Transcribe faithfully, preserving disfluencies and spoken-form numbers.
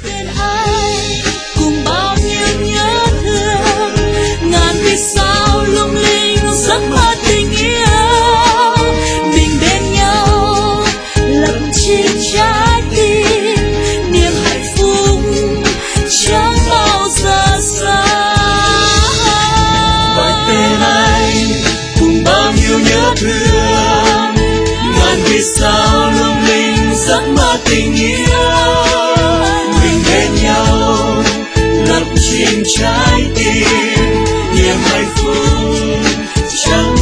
bên anh cùng bao nhiêu nhớ thương, ngàn vì sao lung linh giấc mơ tình yêu. Mình bên nhau lập trên trái tim, niềm hạnh phúc chẳng bao giờ xa. Gọi tên anh cùng bao nhiêu nhớ thương, ngàn vì sao lung linh giấc mơ tình yêu. Mình bên nhau lập trên trái tim, niềm hạnh phúc chẳng